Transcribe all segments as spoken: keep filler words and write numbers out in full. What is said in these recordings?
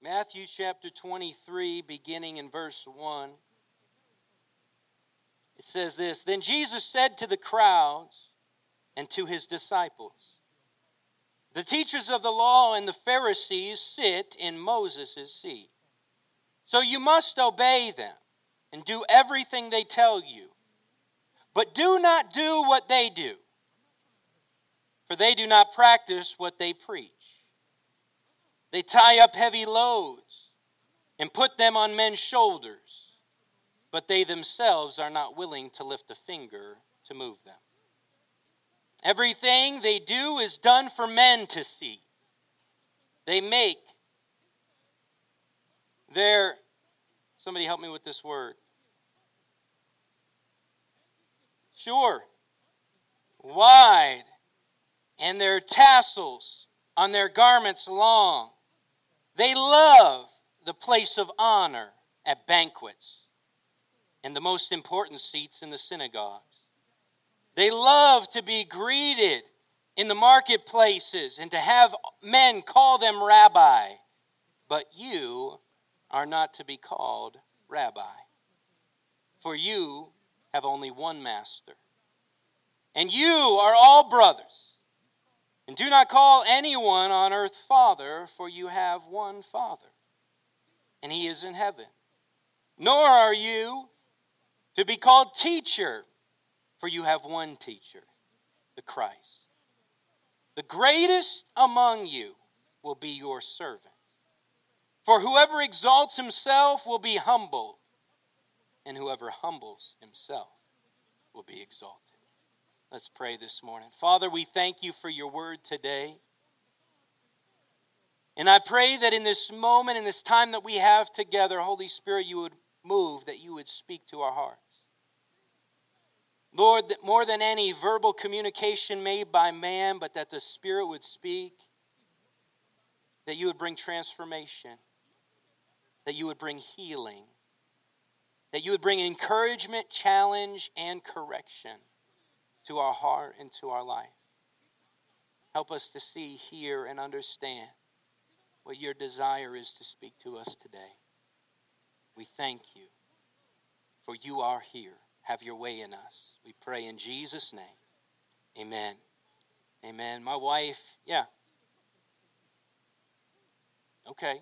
Matthew chapter twenty-three, beginning in verse one. It says this, "Then Jesus said to the crowds and to his disciples, 'The teachers of the law and the Pharisees sit in Moses' seat. So you must obey them and do everything they tell you. But do not do what they do, for they do not practice what they preach. They tie up heavy loads and put them on men's shoulders, but they themselves are not willing to lift a finger to move them. Everything they do is done for men to see. They make their," somebody help me with this word. Sure. "Wide, and their tassels on their garments long. They love the place of honor at banquets and the most important seats in the synagogues. They love to be greeted in the marketplaces and to have men call them rabbi. But you are not to be called rabbi, for you have only one master. And you are all brothers. And do not call anyone on earth Father, for you have one Father, and he is in heaven. Nor are you to be called teacher, for you have one teacher, the Christ. The greatest among you will be your servant. For whoever exalts himself will be humbled, and whoever humbles himself will be exalted." Let's pray this morning. Father, we thank you for your word today. And I pray that in this moment, in this time that we have together, Holy Spirit, you would move, that you would speak to our hearts. Lord, that more than any verbal communication made by man, but that the Spirit would speak, that you would bring transformation, that you would bring healing, that you would bring encouragement, challenge, and correction to our heart and to our life. Help us to see, hear, and understand what your desire is to speak to us today. We thank you, for you are here. Have your way in us. We pray in Jesus' name. Amen. Amen. My wife, yeah. Okay.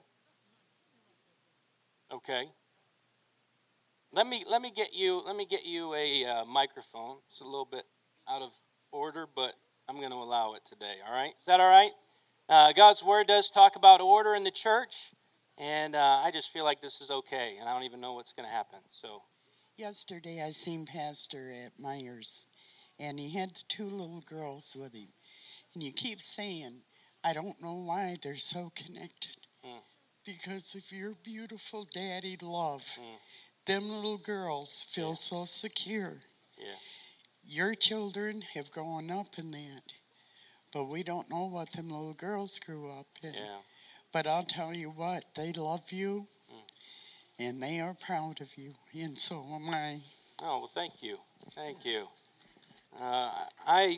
Okay. Let me let me get you let me get you a uh, microphone. It's a little bit out of order, but I'm going to allow it today, all right? Is that all right? Uh, God's Word does talk about order in the church, and uh, I just feel like this is okay, and I don't even know what's going to happen. So, Yesterday I seen Pastor at Myers, and he had two little girls with him. And you keep saying, I don't know why they're so connected. mm, Because of your beautiful daddy love, mm, them little girls feel yeah. so secure. Yeah. Your children have grown up in that, but we don't know what them little girls grew up in. Yeah. But I'll tell you what, they love you, Mm. and they are proud of you, and so am I. Oh, well, thank you. Thank you. Uh, I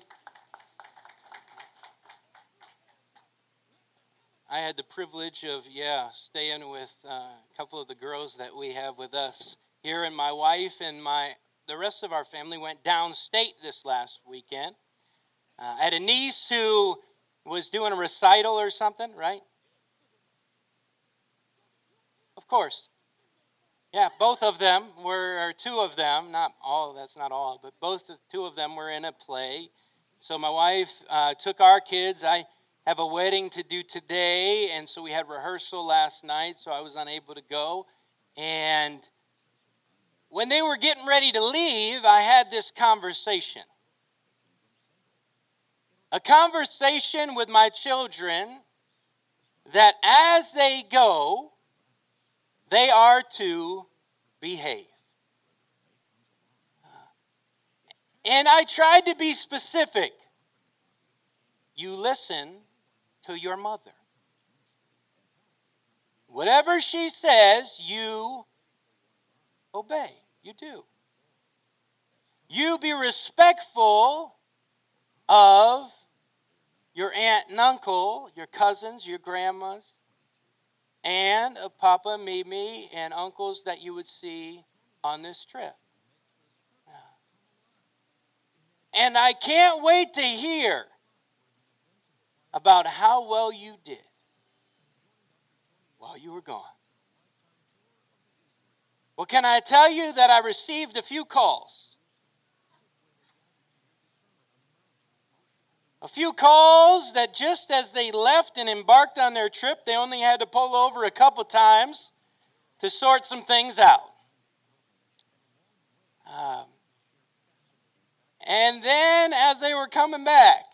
I had the privilege of, yeah, staying with uh, a couple of the girls that we have with us here, and my wife and my the rest of our family went downstate this last weekend. Uh, I had a niece who was doing a recital or something, right? Of course. Yeah, both of them were, or two of them, not all, that's not all, but both, two of them were in a play. So my wife uh, took our kids. I have a wedding to do today, and so we had rehearsal last night, so I was unable to go. And when they were getting ready to leave, I had this conversation. A conversation with my children that as they go, they are to behave. And I tried to be specific. You listen to your mother. Whatever she says, you obey. You do. You be respectful of your aunt and uncle, your cousins, your grandmas. and of Papa, Mimi, and uncles that you would see on this trip. And I can't wait to hear about how well you did while you were gone. Well, can I tell you that I received a few calls? A few calls that just as they left and embarked on their trip, they only had to pull over a couple times to sort some things out. Um, and then as they were coming back,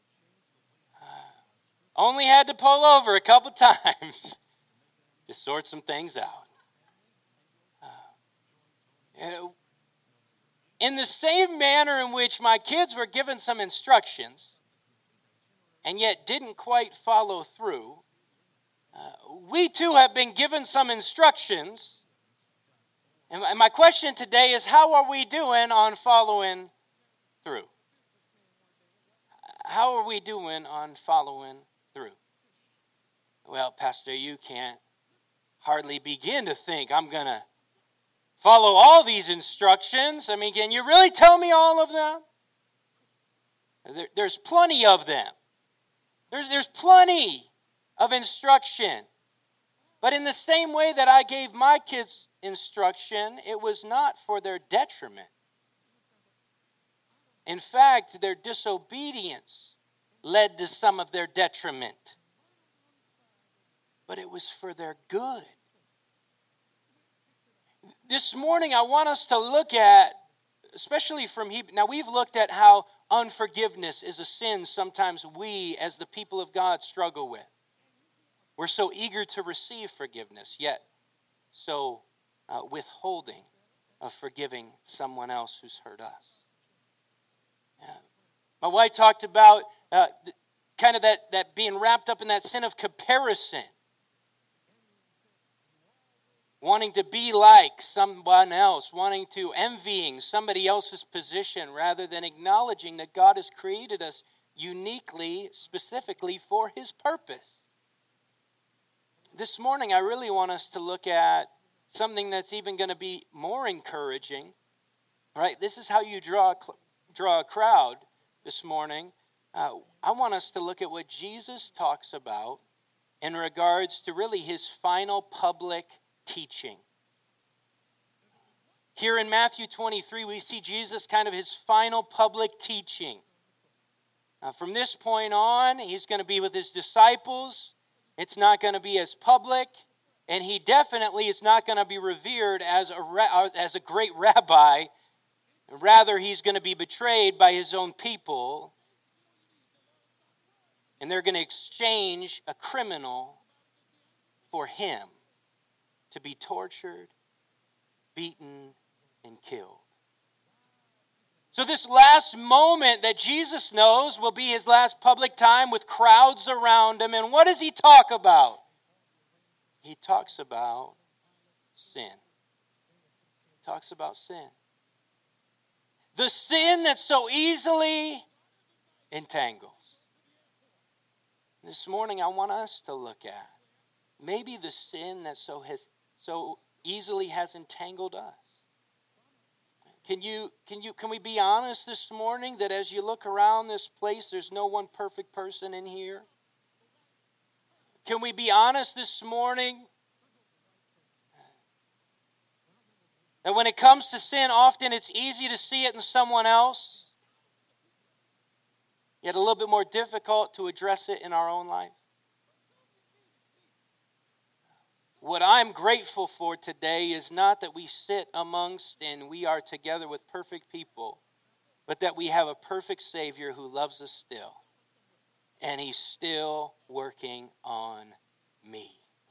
uh, only had to pull over a couple times to sort some things out. Uh, and it, in the same manner in which my kids were given some instructions and yet didn't quite follow through, uh, we too have been given some instructions. And my question today is, how are we doing on following through? How are we doing on following through? Well, Pastor, you can't hardly begin to think I'm going to follow all these instructions. I mean, can you really tell me all of them? There, there's plenty of them. There's, there's plenty of instruction. But in the same way that I gave my kids instruction, it was not for their detriment. In fact, their disobedience led to some of their detriment. But it was for their good. This morning, I want us to look at, especially from Hebrew. Now, we've looked at how unforgiveness is a sin sometimes we, as the people of God, struggle with. We're so eager to receive forgiveness, yet so uh, withholding of forgiving someone else who's hurt us. Yeah. My wife talked about uh, kind of that, that being wrapped up in that sin of comparison. Wanting to be like someone else, wanting to envying somebody else's position rather than acknowledging that God has created us uniquely, specifically for His purpose. This morning, I really want us to look at something that's even going to be more encouraging. Right? This is how you draw a, draw a crowd this morning. Uh, I want us to look at what Jesus talks about in regards to really His final public teaching. Here in Matthew twenty-three, we see Jesus kind of His final public teaching. Now, from this point on, He's going to be with His disciples. It's not going to be as public, and He definitely is not going to be revered as a, as a great rabbi. Rather, He's going to be betrayed by His own people, and they're going to exchange a criminal for Him to be tortured, beaten, and killed. So this last moment that Jesus knows will be His last public time with crowds around Him. And what does He talk about? He talks about sin. He talks about sin. The sin that so easily entangles. This morning I want us to look at maybe the sin that so has so easily has entangled us. Can you can you can we be honest this morning that as you look around this place, there's no one perfect person in here? Can we be honest this morning that when it comes to sin, often it's easy to see it in someone else, yet a little bit more difficult to address it in our own life? What I'm grateful for today is not that we sit amongst and we are together with perfect people, but that we have a perfect Savior who loves us still. And He's still working on me.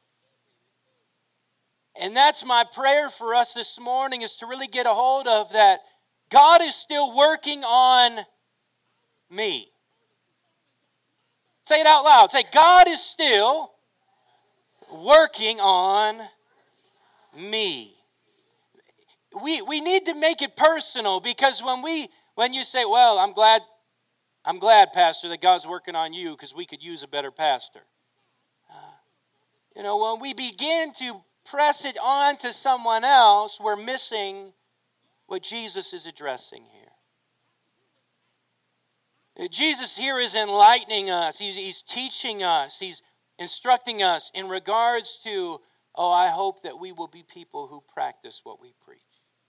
And that's my prayer for us this morning, is to really get a hold of that. God is still working on me. Say it out loud. Say, God is still working on me. We we need to make it personal, because when we when you say, well, I'm glad I'm glad, Pastor, that God's working on you because we could use a better pastor. Uh, You know, when we begin to press it on to someone else, we're missing what Jesus is addressing here. Jesus here is enlightening us. He's, he's teaching us. He's instructing us in regards to, oh, I hope that we will be people who practice what we preach.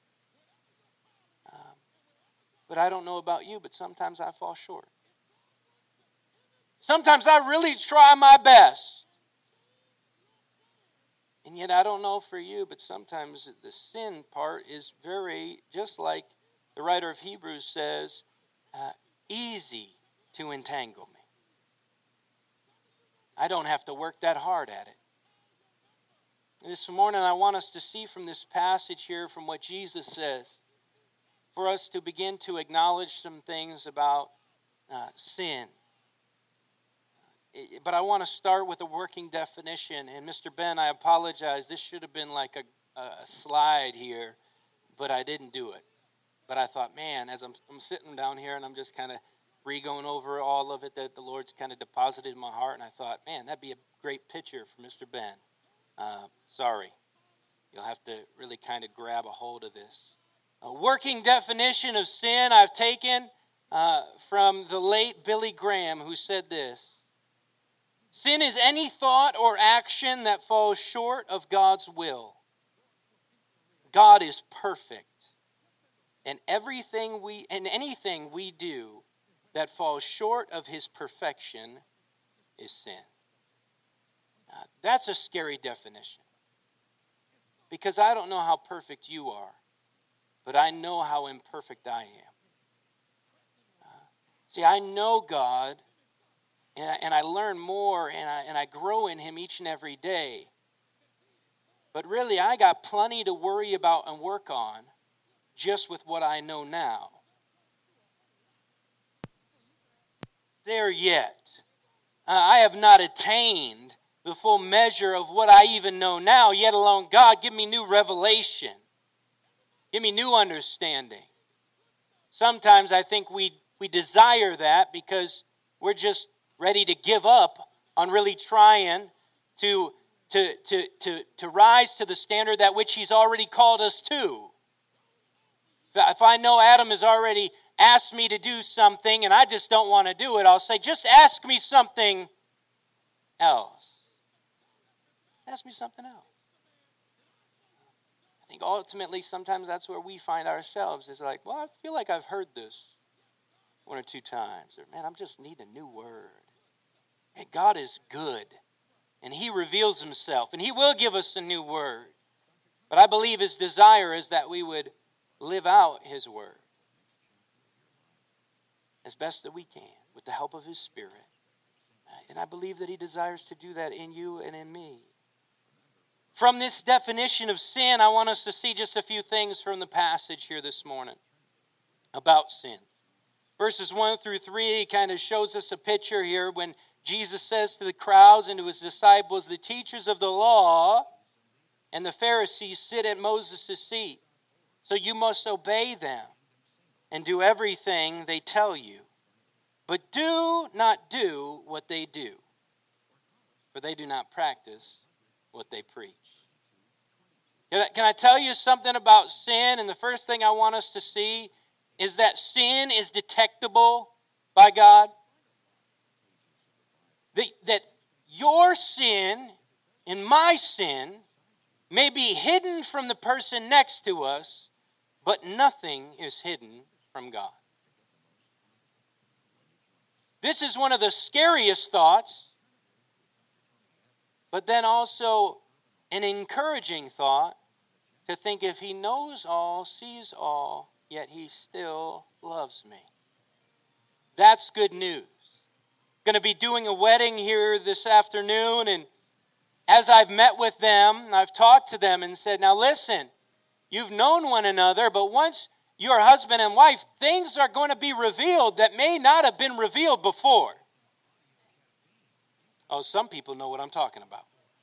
Um, but I don't know about you, but sometimes I fall short. Sometimes I really try my best. And yet I don't know for you, but sometimes the sin part is very, just like the writer of Hebrews says, uh, easy to entangle me. I don't have to work that hard at it. This morning I want us to see from this passage here, from what Jesus says, for us to begin to acknowledge some things about uh, sin. But I want to start with a working definition. And Mister Ben, I apologize. This should have been like a, a slide here, but I didn't do it. But I thought, man, as I'm, I'm sitting down here and I'm just kind of re-going over all of it that the Lord's kind of deposited in my heart, and I thought, man, that'd be a great picture for Mister Ben. Uh, sorry. You'll have to really kind of grab a hold of this. A working definition of sin I've taken uh, from the late Billy Graham, who said this. Sin is any thought or action that falls short of God's will. God is perfect. And everything we and anything we do that falls short of his perfection is sin. Uh, that's a scary definition. Because I don't know how perfect you are, but I know how imperfect I am. Uh, see, I know God, and I, and I learn more, and I, and I grow in him each and every day. But really, I got plenty to worry about and work on just with what I know now. There yet. Uh, I have not attained the full measure of what I even know now, yet alone, God, give me new revelation. Give me new understanding. Sometimes I think we, we desire that because we're just ready to give up on really trying to, to, to, to, to rise to the standard that which he's already called us to. If I know Adam has already asked me to do something and I just don't want to do it, I'll say, just ask me something else. Ask me something else. I think ultimately sometimes that's where we find ourselves. Is like, well, I feel like I've heard this one or two times. Or, man, I just need a new word. Hey, God is good. And he reveals himself. And he will give us a new word. But I believe his desire is that we would live out his word as best that we can with the help of his Spirit. And I believe that he desires to do that in you and in me. From this definition of sin, I want us to see just a few things from the passage here this morning about sin. Verses one through three kind of shows us a picture here when Jesus says to the crowds and to his disciples, the teachers of the law and the Pharisees sit at Moses' seat. So you must obey them and do everything they tell you. But do not do what they do, for they do not practice what they preach. Can I tell you something about sin? And the first thing I want us to see is that sin is detectable by God. That, that your sin and my sin may be hidden from the person next to us, but nothing is hidden from God. This is one of the scariest thoughts, but then also an encouraging thought to think if he knows all, sees all, yet he still loves me. That's good news. I'm going to be doing a wedding here this afternoon, and as I've met with them, I've talked to them and said, now listen, you've known one another, but once you're husband and wife, things are going to be revealed that may not have been revealed before. Oh, some people know what I'm talking about.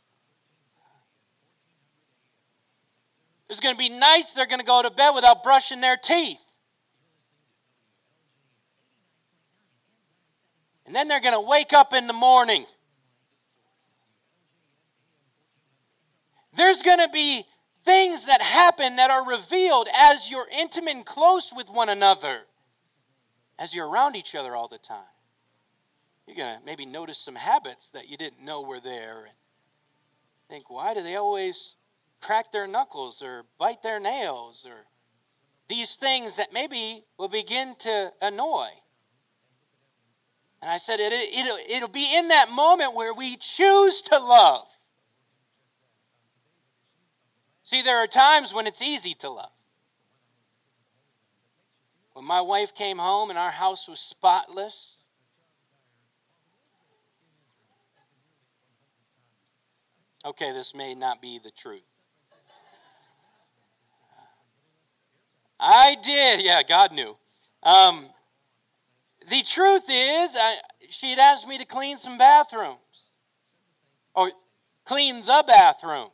There's going to be nights they're going to go to bed without brushing their teeth. And then they're going to wake up in the morning. There's going to be things that happen that are revealed as you're intimate and close with one another, as you're around each other all the time. You're going to maybe notice some habits that you didn't know were there and think, why do they always crack their knuckles or bite their nails, or these things that maybe will begin to annoy. And I said, it, it, it'll, it'll be in that moment where we choose to love. See, there are times when it's easy to love. When my wife came home and our house was spotless, okay, this may not be the truth. I did. Yeah, God knew. Um, the truth is, I, she'd asked me to clean some bathrooms. Or clean the bathrooms.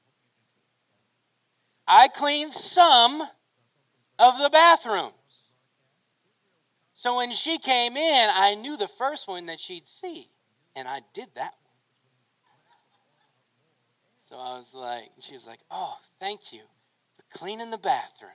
I cleaned some of the bathrooms. So when she came in, I knew the first one that she'd see. And I did that one. So I was like, she was like, oh, thank you for cleaning the bathroom.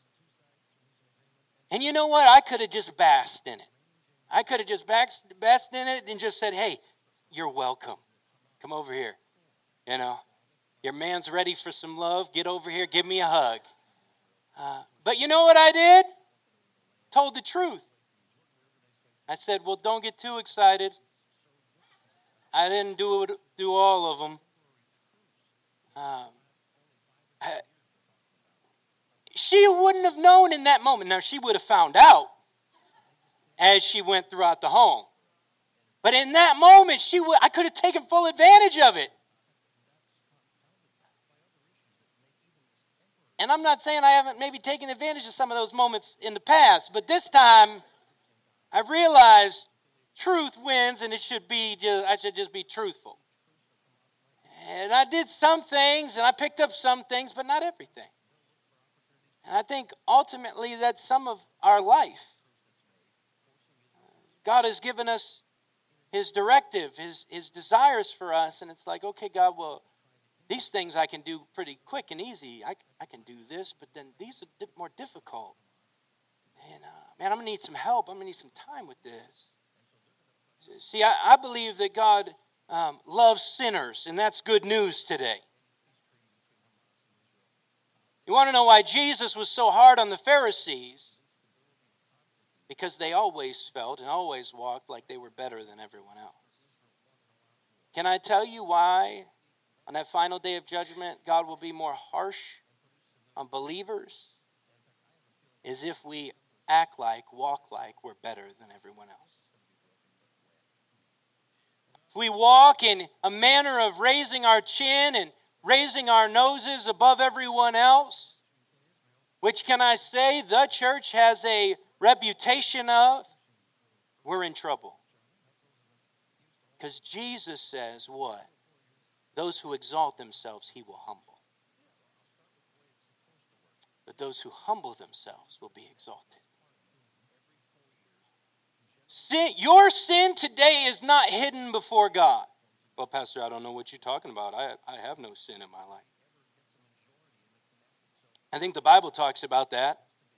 And you know what? I could have just basked in it. I could have just basked in it and just said, hey, you're welcome. Come over here. You know, your man's ready for some love. Get over here. Give me a hug. Uh, but you know what I did? Told the truth. I said, well, don't get too excited. I didn't do it, do all of them. Um, I, She wouldn't have known in that moment. Now, she would have found out as she went throughout the home. But in that moment, she would, I could have taken full advantage of it. And I'm not saying I haven't maybe taken advantage of some of those moments in the past, but this time I realized truth wins, and it should be just, I should just be truthful. And I did some things, and I picked up some things, but not everything. And I think ultimately that's some of our life. God has given us His directive, His, His desires for us. And it's like, okay, God, well, these things I can do pretty quick and easy. I, I can do this, but then these are di- more difficult. And, uh, man, I'm going to need some help. I'm going to need some time with this. See, I, I believe that God um, loves sinners, and that's good news today. You want to know why Jesus was so hard on the Pharisees? Because they always felt and always walked like they were better than everyone else. Can I tell you why on that final day of judgment God will be more harsh on believers? Is if we act like, walk like we're better than everyone else. If we walk in a manner of raising our chin and raising our noses above everyone else, which can I say the church has a reputation of, we're in trouble. Because Jesus says what? Those who exalt themselves, He will humble. But those who humble themselves will be exalted. Sin, your sin today is not hidden before God. Well, Pastor, I don't know what you're talking about. I, I have no sin in my life. I think the Bible talks about that.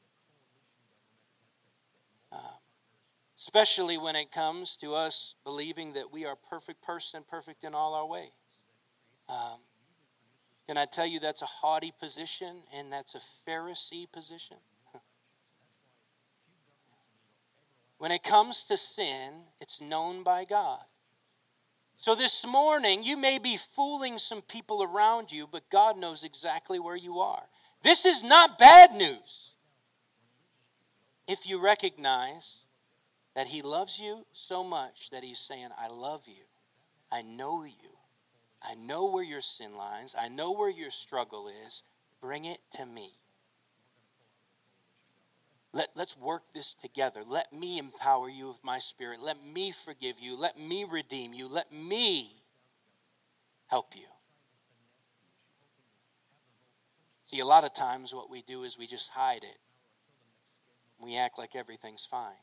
Uh, especially when it comes to us believing that we are perfect person, perfect in all our ways. Um, can I tell you that's a haughty position and that's a Pharisee position? When it comes to sin, it's known by God. So this morning, you may be fooling some people around you, but God knows exactly where you are. This is not bad news. If you recognize that He loves you so much that He's saying, I love you. I know you. I know where your sin lies. I know where your struggle is. Bring it to me. Let, let's work this together. Let me empower you with my Spirit. Let me forgive you. Let me redeem you. Let me help you. See, a lot of times what we do is we just hide it. We act like everything's fine.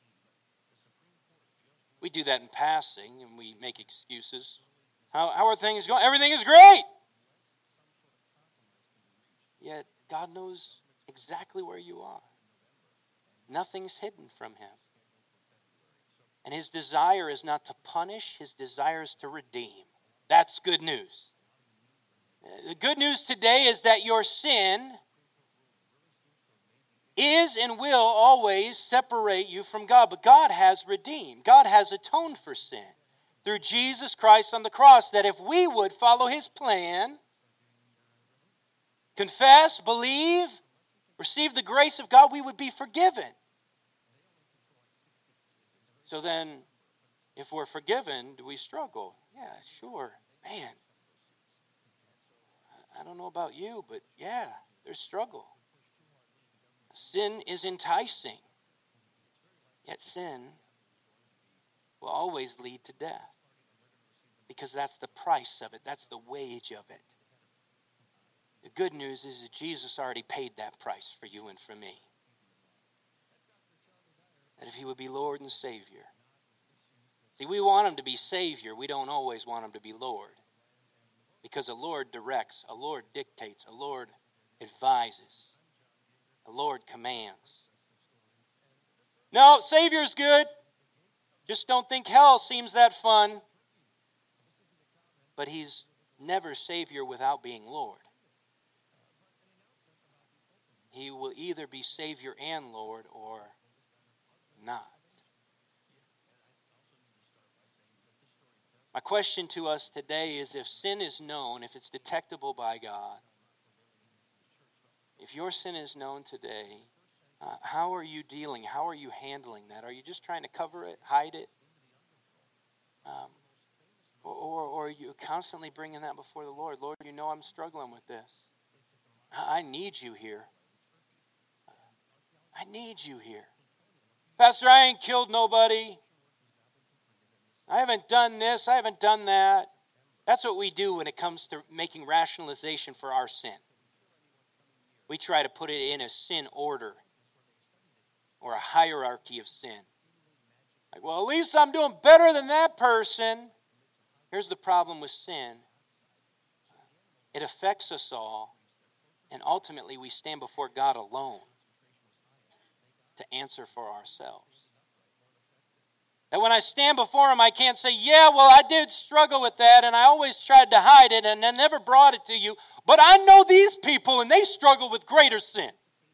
We do that in passing and we make excuses. How, how are things going? Everything is great. God knows exactly where you are. Nothing's hidden from him. And his desire is not to punish. His desire is to redeem. That's good news. The good news today is that your sin is and will always separate you from God. But God has redeemed. God has atoned for sin through Jesus Christ on the cross. That if we would follow his plan, confess, believe, receive the grace of God, we would be forgiven. So then, if we're forgiven, do we struggle? Yeah, sure. Man, I don't know about you, but yeah, there's struggle. Sin is enticing. Yet sin will always lead to death. Because that's the price of it. That's the wage of it. The good news is that Jesus already paid that price for you and for me. That if he would be Lord and Savior. See, we want him to be Savior. We don't always want him to be Lord. Because a Lord directs, a Lord dictates, a Lord advises, a Lord commands. No, Savior's good. Just don't think hell seems that fun. But he's never Savior without being Lord. He will either be Savior and Lord or not. My question to us today is, if sin is known, if it's detectable by God, if your sin is known today, uh, how are you dealing? How are you handling that? Are you just trying to cover it, hide it? Um, or, or are you constantly bringing that before the Lord? Lord, you know I'm struggling with this. I need you here. I need you here. Pastor, I ain't killed nobody. I haven't done this. I haven't done that. That's what we do when it comes to making rationalization for our sin. We try to put it in a sin order or a hierarchy of sin. Like, well, at least I'm doing better than that person. Here's the problem with sin. It affects us all, and ultimately we stand before God alone to answer for ourselves. And when I stand before him, I can't say, yeah, well, I did struggle with that, and I always tried to hide it, and I never brought it to you. But I know these people, and they struggle with greater sin.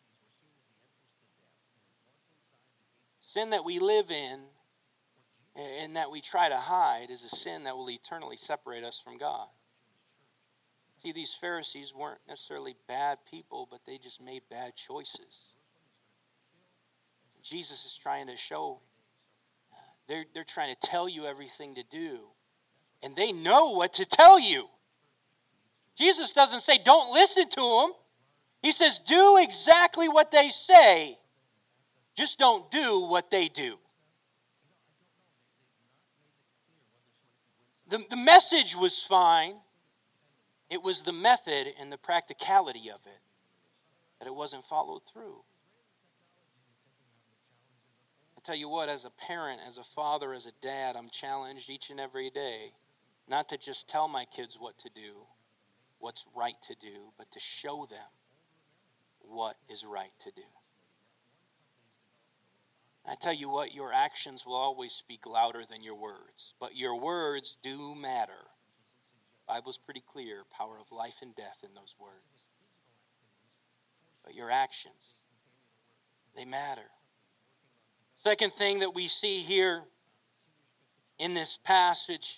Sin that we live in and that we try to hide is a sin that will eternally separate us from God. See, these Pharisees weren't necessarily bad people, but they just made bad choices. Jesus is trying to show, they're, they're trying to tell you everything to do. And they know what to tell you. Jesus doesn't say, don't listen to them. He says, do exactly what they say. Just don't do what they do. The, the message was fine. It was the method and the practicality of it that it wasn't followed through. I tell you what, as a parent, as a father, as a dad, I'm challenged each and every day not to just tell my kids what to do, what's right to do, but to show them what is right to do. I tell you what, your actions will always speak louder than your words, but your words do matter. The Bible's pretty clear, power of life and death in those words. But your actions, they matter. Second thing that we see here in this passage,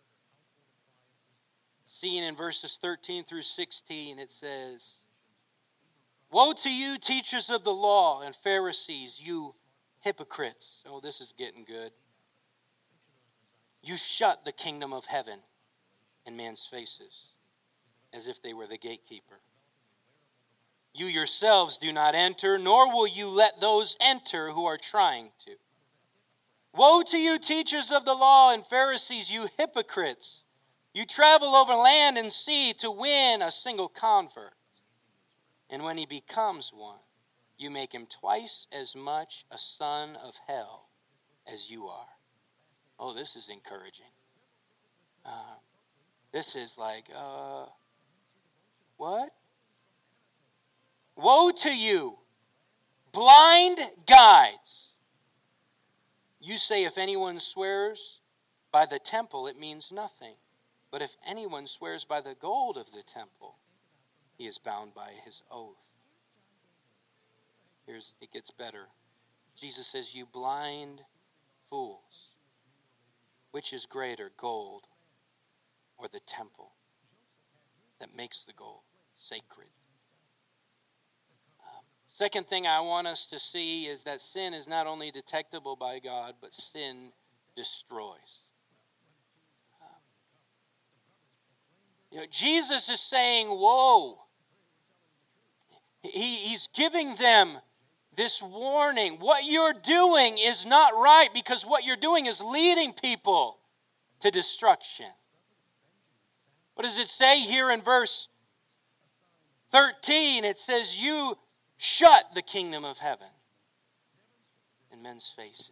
seen in verses thirteen through sixteen, it says, woe to you, teachers of the law and Pharisees, you hypocrites. Oh, this is getting good. You shut the kingdom of heaven in men's faces as if they were the gatekeeper. You yourselves do not enter, nor will you let those enter who are trying to. Woe to you, teachers of the law and Pharisees, you hypocrites! You travel over land and sea to win a single convert. And when he becomes one, you make him twice as much a son of hell as you are. Oh, this is encouraging. Uh, this is like, uh, what? Woe to you, blind guides. You say if anyone swears by the temple, it means nothing. But if anyone swears by the gold of the temple, he is bound by his oath. Here's, it gets better. Jesus says, you blind fools. Which is greater, gold or the temple that makes the gold sacred? Um, second thing I want us to see is that sin is not only detectable by God, but sin destroys. Um, you know, Jesus is saying, whoa. He, he's giving them this warning. What you're doing is not right, because what you're doing is leading people to destruction. What does it say here in verse thirteen? It says, you shut the kingdom of heaven in men's faces.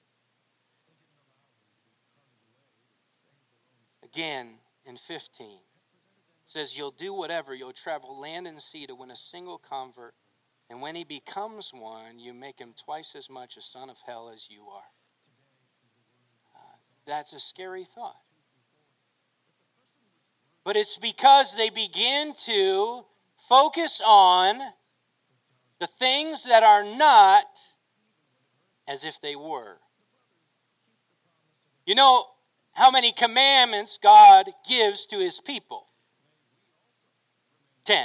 Again, in fifteen, it says, you'll do whatever. You'll travel land and sea to win a single convert. And when he becomes one, you make him twice as much a son of hell as you are. Uh, that's a scary thought. But it's because they begin to focus on the things that are not as if they were. You know how many commandments God gives to his people? Ten.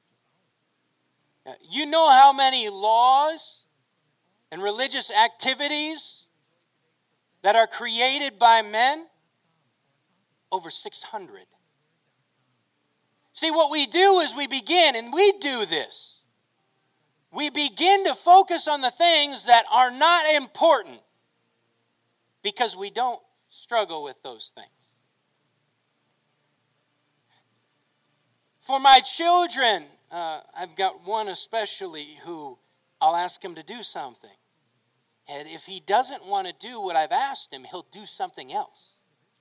You know how many laws and religious activities that are created by men? Over six hundred. See, what we do is we begin, and we do this. We begin to focus on the things that are not important because we don't struggle with those things. For my children, uh, I've got one especially who I'll ask him to do something. And if he doesn't want to do what I've asked him, he'll do something else.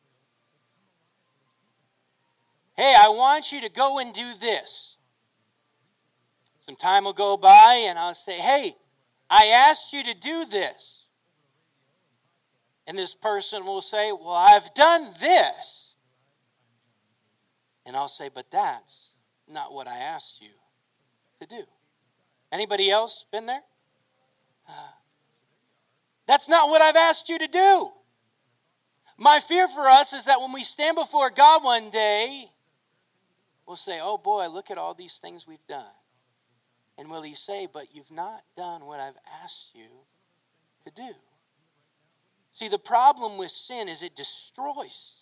Hey, I want you to go and do this. Some time will go by and I'll say, hey, I asked you to do this. And this person will say, well, I've done this. And I'll say, but that's not what I asked you to do. Anybody else been there? Uh, that's not what I've asked you to do. My fear for us is that when we stand before God one day, we'll say, oh boy, look at all these things we've done. And will he say, but you've not done what I've asked you to do? See, the problem with sin is it destroys.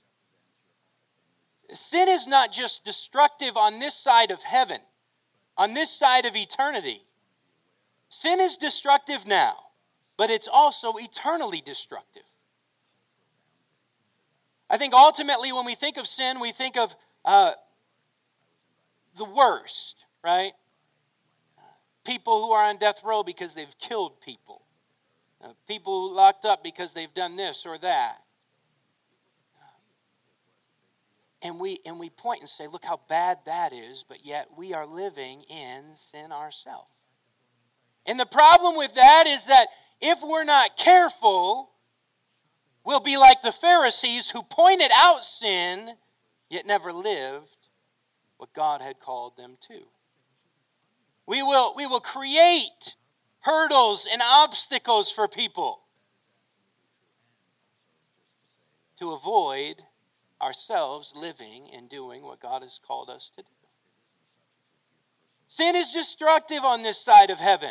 Sin is not just destructive on this side of heaven, on this side of eternity. Sin is destructive now, but it's also eternally destructive. I think ultimately when we think of sin, we think of uh, the worst, right? People who are on death row because they've killed people. Uh, people locked up because they've done this or that. And we and we point and say, look how bad that is, but yet we are living in sin ourselves. And the problem with that is that if we're not careful, we'll be like the Pharisees who pointed out sin, yet never lived what God had called them to. We will, we will create hurdles and obstacles for people to avoid ourselves living and doing what God has called us to do. Sin is destructive on this side of heaven.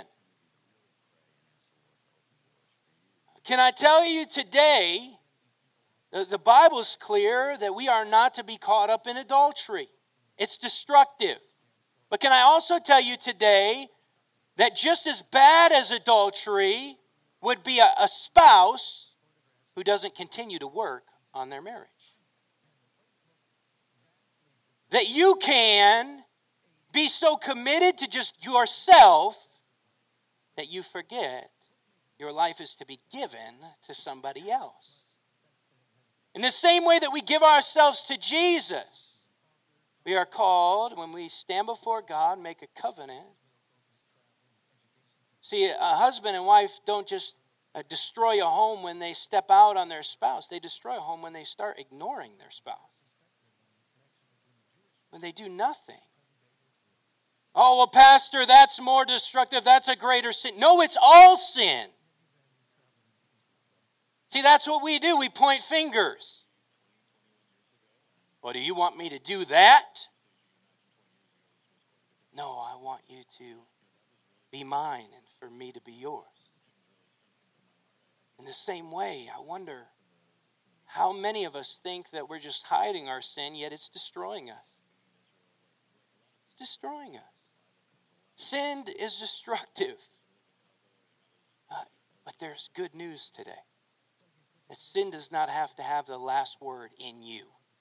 Can I tell you today, the, the Bible's clear that we are not to be caught up in adultery. It's destructive. But can I also tell you today that just as bad as adultery would be a, a spouse who doesn't continue to work on their marriage. That you can be so committed to just yourself that you forget your life is to be given to somebody else. In the same way that we give ourselves to Jesus, we are called, when we stand before God, make a covenant, See, a husband and wife don't just uh, destroy a home when they step out on their spouse. They destroy a home when they start ignoring their spouse. When they do nothing. Oh, well, Pastor, that's more destructive. That's a greater sin. No, it's all sin. See, that's what we do. We point fingers. Well, do you want me to do that? No, I want you to be mine and for me to be yours. In the same way, I wonder how many of us think that we're just hiding our sin, yet it's destroying us. It's destroying us. Sin is destructive. Uh, but there's good news today. That sin does not have to have the last word in you.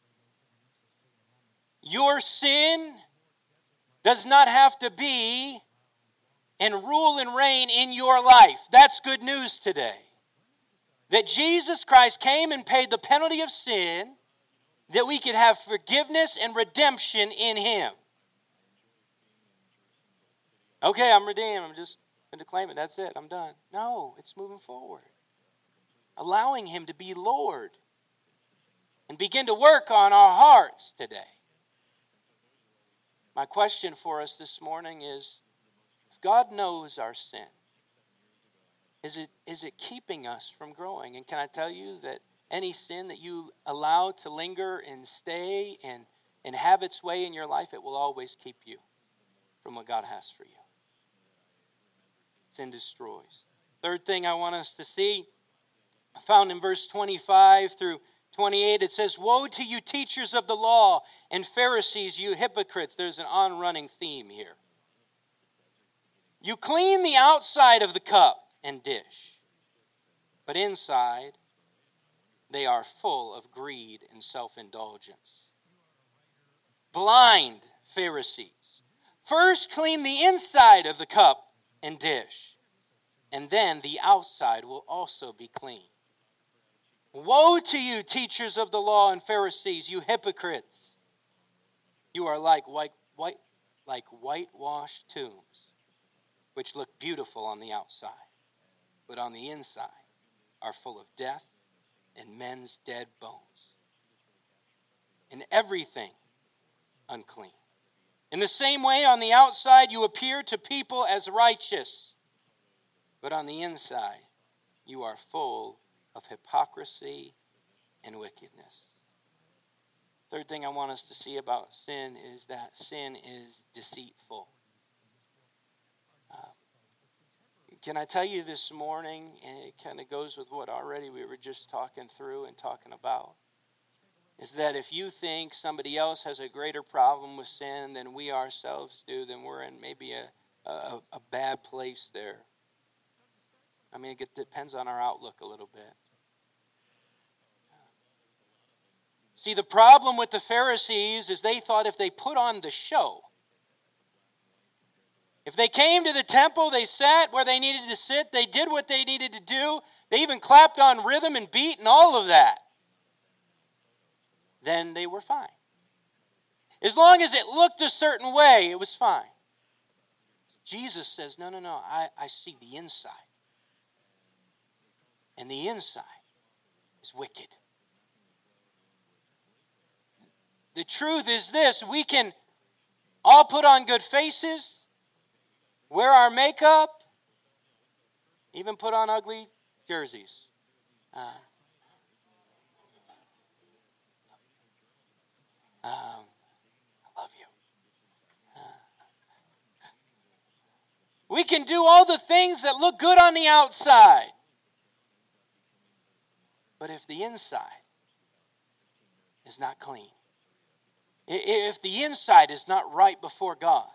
Your sin does not have to be and rule and reign in your life. That's good news today. That Jesus Christ came and paid the penalty of sin, that we could have forgiveness and redemption in Him. Okay, I'm redeemed. I'm just going to claim it. That's it. I'm done. No, it's moving forward. Allowing Him to be Lord and begin to work on our hearts today. My question for us this morning is, if God knows our sin, is it is it keeping us from growing? And can I tell you that any sin that you allow to linger and stay and, and have its way in your life, it will always keep you from what God has for you. Sin destroys. Third thing I want us to see, found in verse twenty-five through twenty-eight, it says, "Woe to you, teachers of the law, and Pharisees, you hypocrites." There's an on-running theme here. "You clean the outside of the cup and dish, but inside they are full of greed and self-indulgence. Blind Pharisees, first clean the inside of the cup and dish, and then the outside will also be clean. Woe to you, teachers of the law and Pharisees, you hypocrites! You are like white, white, like whitewashed tombs, which look beautiful on the outside, but on the inside are full of death and men's dead bones, and everything unclean. In the same way, on the outside you appear to people as righteous, but on the inside you are full of hypocrisy and wickedness." Third thing I want us to see about sin is that sin is deceitful. Uh, can I tell you this morning, and it kind of goes with what already we were just talking through and talking about, is that if you think somebody else has a greater problem with sin than we ourselves do, then we're in maybe a, a, a bad place there. I mean, it depends on our outlook a little bit. See, the problem with the Pharisees is they thought if they put on the show, if they came to the temple, they sat where they needed to sit, they did what they needed to do, they even clapped on rhythm and beat and all of that, then they were fine. As long as it looked a certain way, it was fine. Jesus says, no, no, no, I, I see the inside. And the inside is wicked. The truth is this: we can all put on good faces, wear our makeup, even put on ugly jerseys. Uh, um, I love you. Uh, we can do all the things that look good on the outside. But if the inside is not clean, if the inside is not right before God.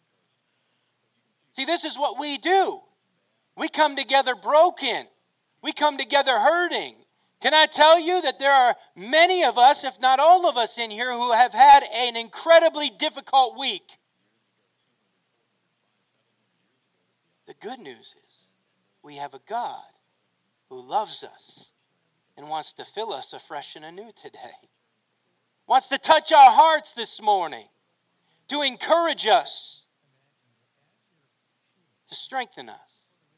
See, this is what we do. We come together broken. We come together hurting. Can I tell you that there are many of us, if not all of us in here, who have had an incredibly difficult week. The good news is we have a God who loves us and wants to fill us afresh and anew today. Wants to touch our hearts this morning, to encourage us, to strengthen us.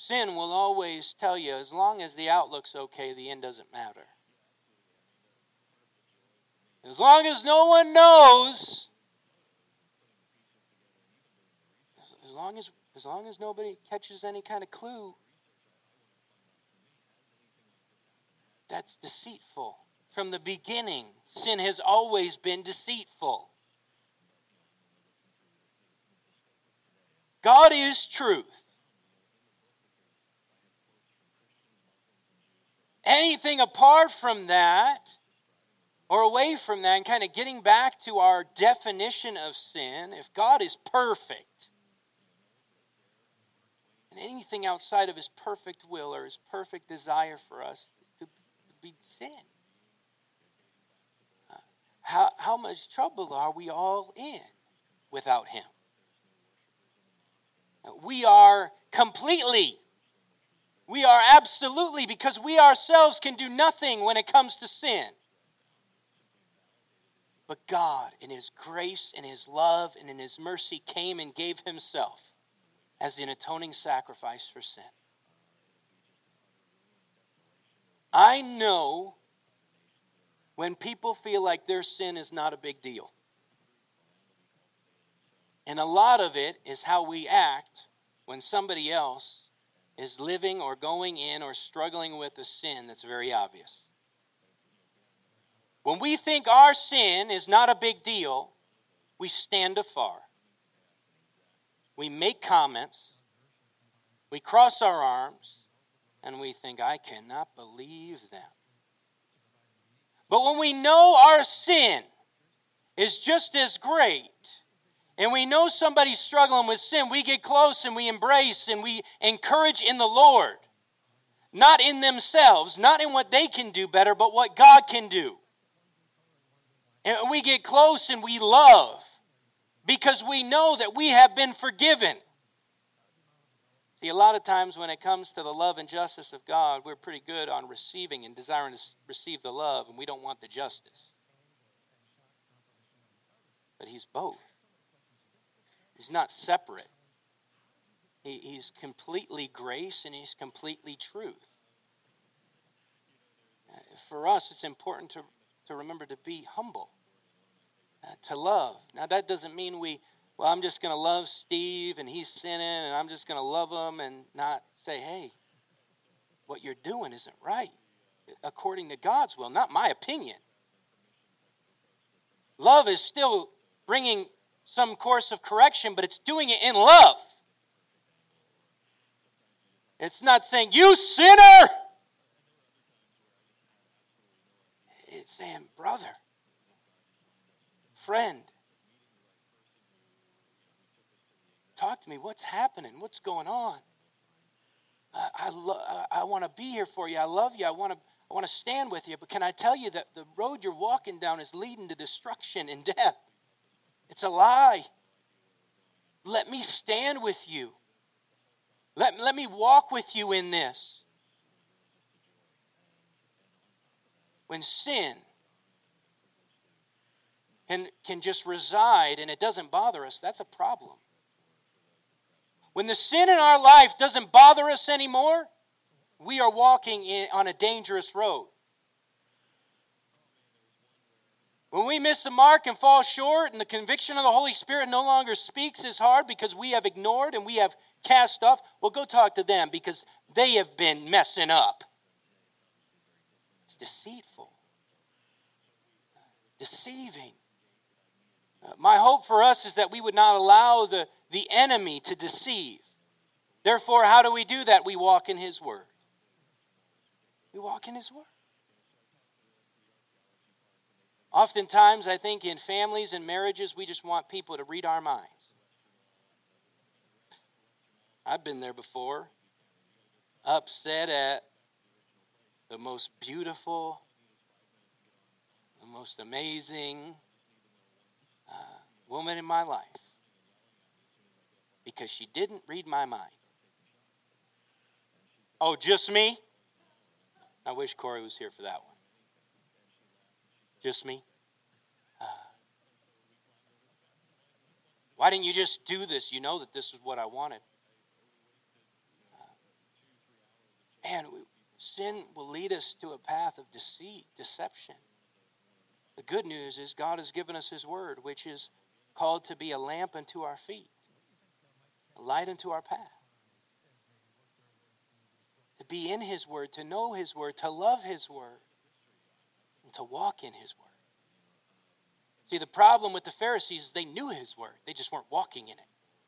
sin will always tell you, as long as the outlook's okay, the end doesn't matter. As long as no one knows, as long as, as long as nobody catches any kind of clue, that's deceitful. From the beginning, sin has always been deceitful. God is truth. Anything apart from that, or away from that, and kind of getting back to our definition of sin, if God is perfect, and anything outside of His perfect will or His perfect desire for us could be sin. Uh, how, how much trouble are we all in without Him? We are completely, we are absolutely, because we ourselves can do nothing when it comes to sin. But God, in His grace, in His love, and in His mercy, came and gave Himself as an atoning sacrifice for sin. I know when people feel like their sin is not a big deal. And a lot of it is how we act when somebody else is living or going in or struggling with a sin that's very obvious. When we think our sin is not a big deal, we stand afar. We make comments, we cross our arms, and we think, I cannot believe them. But when we know our sin is just as great, and we know somebody's struggling with sin, we get close and we embrace and we encourage in the Lord. Not in themselves, not in what they can do better, but what God can do. And we get close and we love because we know that we have been forgiven. See, a lot of times when it comes to the love and justice of God, we're pretty good on receiving and desiring to receive the love, and we don't want the justice. But He's both. He's not separate. He, he's completely grace and He's completely truth. Uh, for us, it's important to, to remember to be humble, uh, to love. Now, that doesn't mean we, well, I'm just going to love Steve and he's sinning and I'm just going to love him and not say, hey, what you're doing isn't right according to God's will, not my opinion. Love is still bringing some course of correction, but it's doing it in love. It's not saying, you sinner! It's saying, brother, friend, talk to me. What's happening? What's going on? I, I, lo- I want to be here for you. I love you. I want to I want to stand with you. But can I tell you that the road you're walking down is leading to destruction and death? It's a lie. Let me stand with you. Let, let me walk with you in this. When sin can, can just reside and it doesn't bother us, that's a problem. When the sin in our life doesn't bother us anymore, we are walking in, on a dangerous road. When we miss the mark and fall short and the conviction of the Holy Spirit no longer speaks as hard because we have ignored and we have cast off, well, go talk to them because they have been messing up. It's deceitful. Deceiving. Uh, my hope for us is that we would not allow the, the enemy to deceive. Therefore, how do we do that? We walk in His Word. We walk in His Word. Oftentimes, I think in families and marriages, we just want people to read our minds. I've been there before, upset at the most beautiful, the most amazing uh, woman in my life because she didn't read my mind. Oh, just me? I wish Corey was here for that one. Just me? Uh, why didn't you just do this? You know that this is what I wanted. Uh, man, sin will lead us to a path of deceit, deception. The good news is God has given us his word, which is called to be a lamp unto our feet, a light unto our path. To be in his word, to know his word, to love his word, and to walk in his word. See, the problem with the Pharisees is they knew his word. They just weren't walking in it.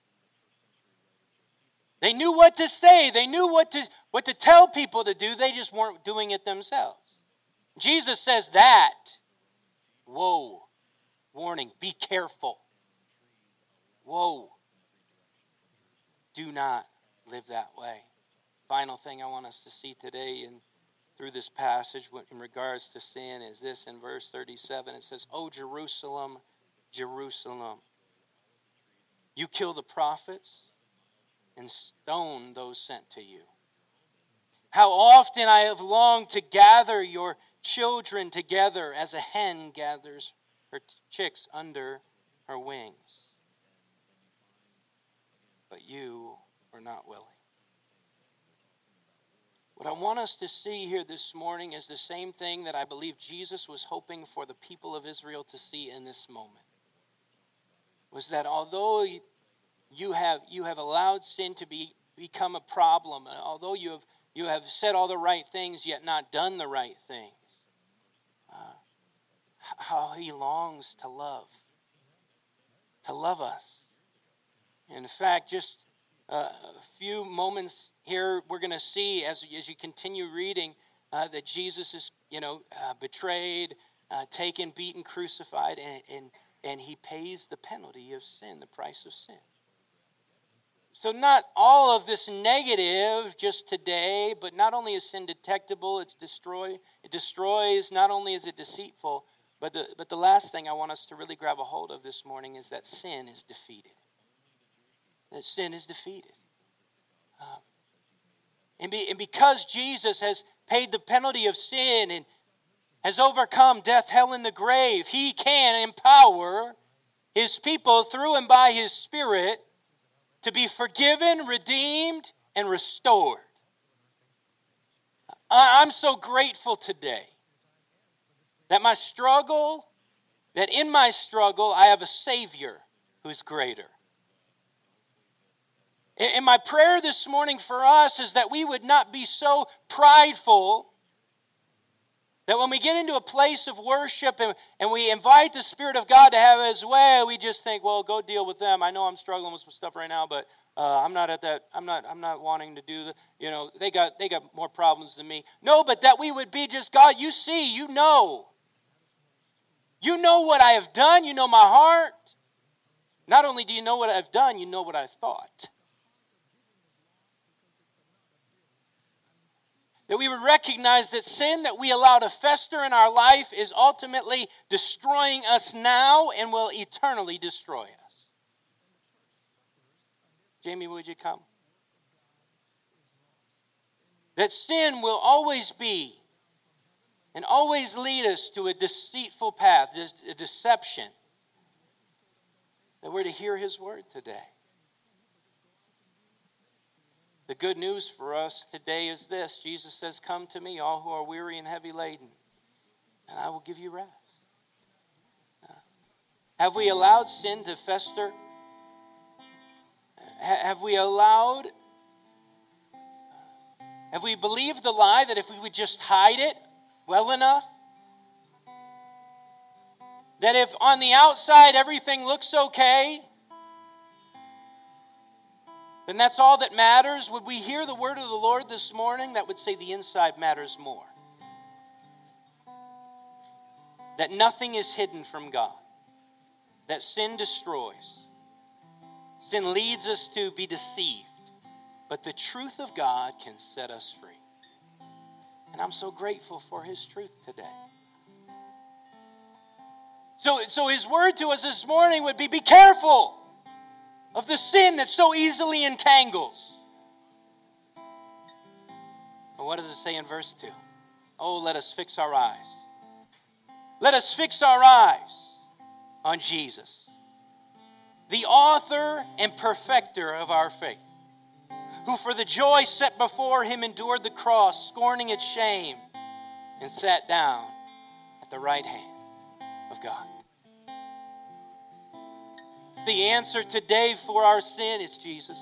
They knew what to say. They knew what to, what to tell people to do. They just weren't doing it themselves. Jesus says that. Whoa. Warning. Be careful. Whoa. Do not live that way. Final thing I want us to see today and through this passage in regards to sin is this in verse thirty-seven. It says, "O Jerusalem, Jerusalem, you kill the prophets and stone those sent to you. How often I have longed to gather your children together as a hen gathers her chicks under her wings. But you are not willing." What I want us to see here this morning is the same thing that I believe Jesus was hoping for the people of Israel to see in this moment. Was that although you have you have allowed sin to be become a problem, although you have you have said all the right things yet not done the right things, uh, how he longs to love, to love us. In fact, just Uh, a few moments here, we're going to see as, as you continue reading uh, that Jesus is, you know, uh, betrayed, uh, taken, beaten, crucified, and, and, and he pays the penalty of sin, the price of sin. So not all of this negative just today, but not only is sin detectable, it's destroy, it destroys, not only is it deceitful, but the, but the last thing I want us to really grab a hold of this morning is that sin is defeated. That sin is defeated. Um, and, be, and because Jesus has paid the penalty of sin and has overcome death, hell, and the grave, he can empower his people through and by his Spirit to be forgiven, redeemed, and restored. I, I'm so grateful today that my struggle, that in my struggle, I have a Savior who's greater. And my prayer this morning for us is that we would not be so prideful that when we get into a place of worship and, and we invite the Spirit of God to have his way, we just think, well, go deal with them. I know I'm struggling with some stuff right now, but uh, I'm not at that. I'm not. I'm not wanting to do the. You know, they got they got more problems than me. No, but that we would be just God. You see, you know, you know what I have done. You know my heart. Not only do you know what I've done, you know what I've thought. That we would recognize that sin that we allow to fester in our life is ultimately destroying us now and will eternally destroy us. Jamie, would you come? That sin will always be and always lead us to a deceitful path, a deception. That we're to hear his word today. The good news for us today is this. Jesus says, "Come to me, all who are weary and heavy laden, and I will give you rest." Uh, have we allowed sin to fester? Ha- have we allowed, have we believed the lie that if we would just hide it well enough, that if on the outside everything looks okay, then that's all that matters? Would we hear the word of the Lord this morning that would say the inside matters more? That nothing is hidden from God. That sin destroys. Sin leads us to be deceived. But the truth of God can set us free. And I'm so grateful for his truth today. So, so his word to us this morning would be, be careful of the sin that so easily entangles. Well, what does it say in verse two? Oh, let us fix our eyes. Let us fix our eyes on Jesus, the author and perfecter of our faith, who for the joy set before him endured the cross, scorning its shame, and sat down at the right hand of God. The answer today for our sin is Jesus.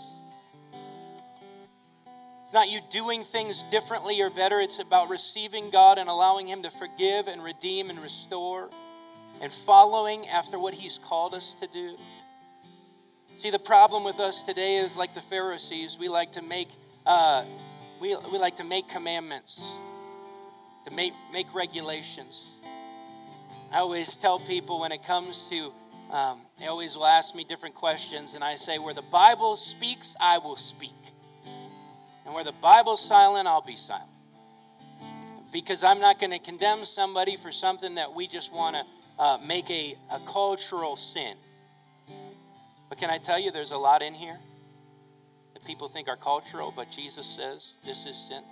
It's not you doing things differently or better. It's about receiving God and allowing him to forgive and redeem and restore and following after what he's called us to do. See, the problem with us today is like the Pharisees. We like to make uh, we, we like to make commandments, to make, make regulations. I always tell people when it comes to Um, they always will ask me different questions, and I say, where the Bible speaks, I will speak. And where the Bible's silent, I'll be silent. Because I'm not going to condemn somebody for something that we just want to uh, make a, a cultural sin. But can I tell you, there's a lot in here that people think are cultural, but Jesus says this is sin.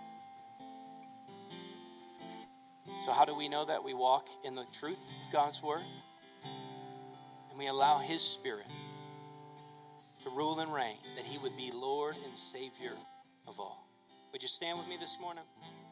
So how do we know that? We walk in the truth of God's Word. And we allow his Spirit to rule and reign, that he would be Lord and Savior of all. Would you stand with me this morning?